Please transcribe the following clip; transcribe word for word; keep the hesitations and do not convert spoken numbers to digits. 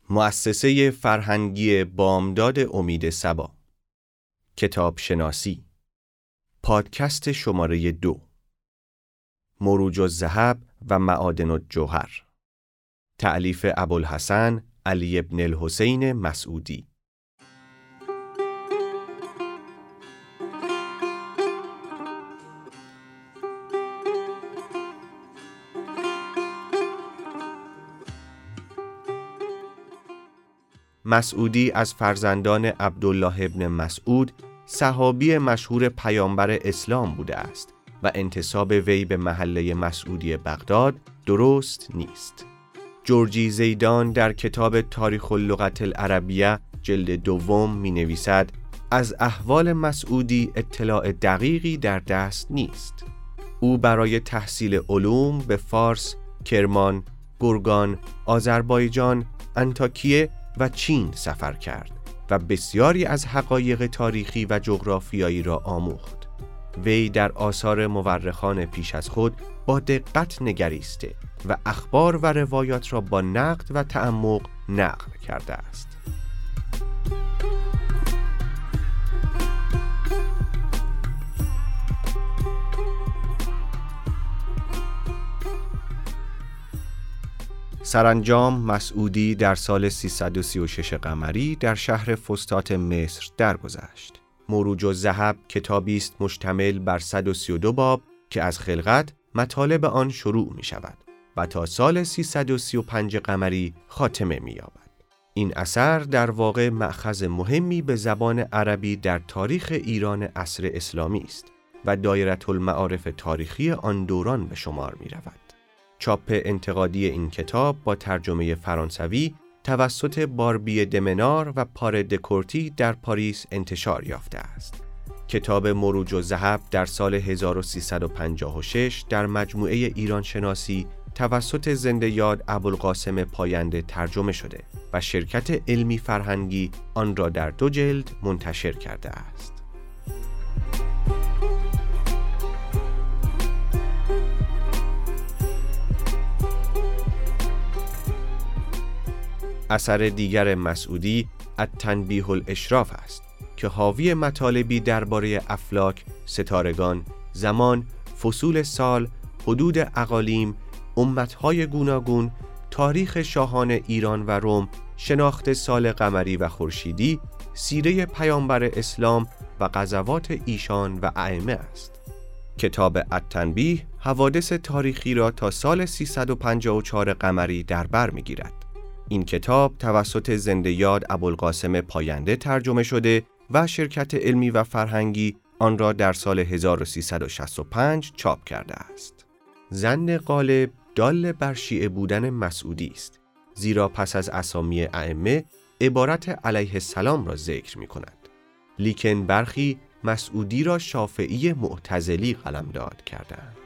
مؤسسه فرهنگی بامداد امید صبا. کتاب شناسی. پادکست شماره دو. مروج الذهب و معادن الجوهر. تألیف ابوالحسن علی بن الحسین مسعودی. مسعودی از فرزندان عبدالله ابن مسعود، صحابی مشهور پیامبر اسلام بوده است و انتساب وی به محله مسعودی بغداد درست نیست. جورجی زیدان در کتاب تاریخ اللغت العربیه جلد دوم می نویسد از احوال مسعودی اطلاع دقیقی در دست نیست. او برای تحصیل علوم به فارس، کرمان، گرگان، آذربایجان، انطاکیه و چین سفر کرد و بسیاری از حقایق تاریخی و جغرافیایی را آموخت. وی در آثار مورخان پیش از خود با دقت نگریسته و اخبار و روایات را با نقد و تعمق نقل کرده است. سرانجام مسعودی در سال سیصد و سی و شش قمری در شهر فسطاط مصر درگذشت. مروج الذهب کتابی است مشتمل بر صد و سی و دو باب که از خلقت مطالب آن شروع می شود و تا سال سیصد و سی و پنج قمری خاتمه می یابد. این اثر در واقع مأخذ مهمی به زبان عربی در تاریخ ایران عصر اسلامی است و دایره المعارف تاریخی آن دوران به شمار می رود. چاپ انتقادی این کتاب با ترجمه فرانسوی توسط باربی دمنار و پار دکورتی در پاریس انتشار یافته است. کتاب مروج الذهب در سال هزار و سیصد و پنجاه و شش در مجموعه ایران شناسی توسط زنده یاد ابوالقاسم پاینده ترجمه شده و شرکت علمی فرهنگی آن را در دو جلد منتشر کرده است. اثر دیگر مسعودی التنبیه الاشراف است که حاوی مطالبی درباره افلاک، ستارگان، زمان، فصول سال، حدود اقالیم، امتهای گوناگون، تاریخ شاهان ایران و روم، شناخت سال قمری و خورشیدی، سیره پیامبر اسلام و غزوات ایشان و ائمه است. کتاب التنبیه حوادث تاریخی را تا سال سیصد و پنجاه و چهار قمری در بر می‌گیرد. این کتاب توسط زنده یاد ابوالقاسم پاینده ترجمه شده و شرکت علمی و فرهنگی آن را در سال هزار و سیصد و شصت و پنج چاپ کرده است. ظن غالب دال بر شیعه بودن مسعودی است، زیرا پس از اسامی ائمه عبارت علیه السلام را ذکر می کند. لیکن برخی مسعودی را شافعی معتزلی قلمداد کردند.